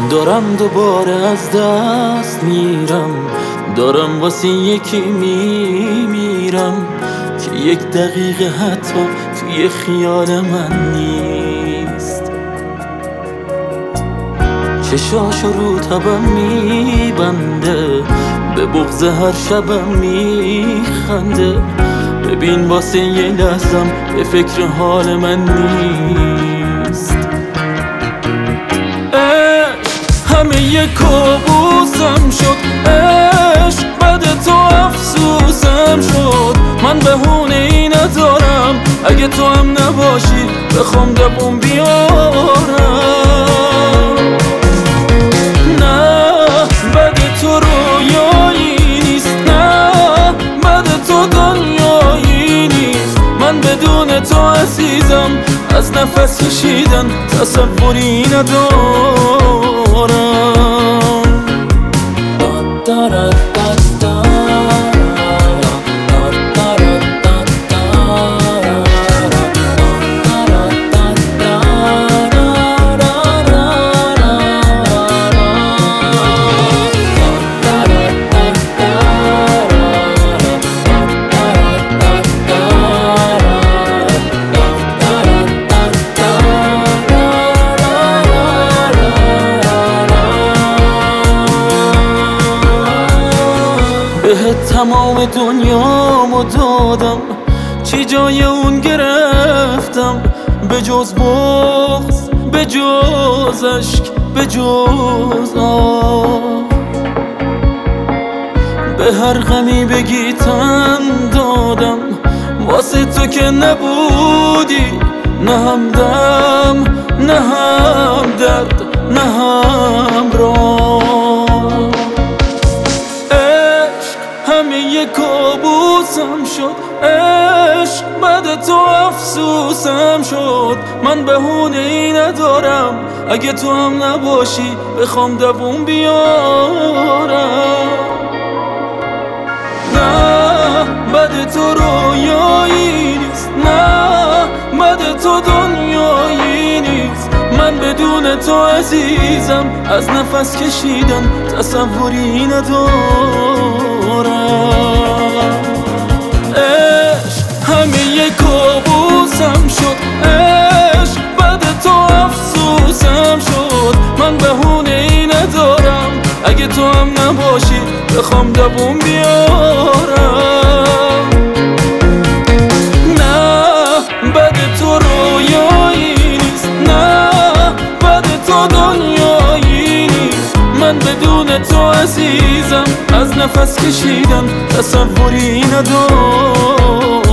دارم دوباره از دست میرم، دارم واسه یکی میمیرم که یک دقیقه حتی توی خیال من نیست. چشاشو رو تبم میبنده، به بغض هر شبم میخنده. ببین واسه یه لحظم به فکر حال من نیست. همه یه کابوسم شد، عشق بعد تو افسوسم شد. من بهونه ای ندارم اگه تو هم نباشی بخوام دووم بیارم. نه بعد تو رویایی نیست، نه بعد تو دنیایی نیست. من بدون تو عزیزم از نفس کشیدن تصوری ندارم. بهت تمام دنیامو دادم، چی جای اون گرفتم؟ به جز بغض، به جز عشق، به جز آه. به هر غمی بگی تن دادم، واسه تو که نبودی. نه همدم، نه هم درد، نه هم راه. همه یه کابوسم شد، عشق بعد تو افسوسم شد. من بهونه ای ندارم اگه تو هم نباشی بخوام دووم بیارم. نه بعد تو رویایی نیست، نه بعد تو دنیایی نیست. من بدون تو عزیزم از نفس کشیدن تصوری ندارم. عشق همه یه کابوسم شد، عشق بعد تو افسوسم شد. من بهونه ای ندارم اگه تو هم نباشی بخوام دووم بیارم. نه بعد تو رویایی نیست، نه بعد تو دنیایی نیست. من بدون تو عزیزم از نفس کشیدن تصوری ندارم.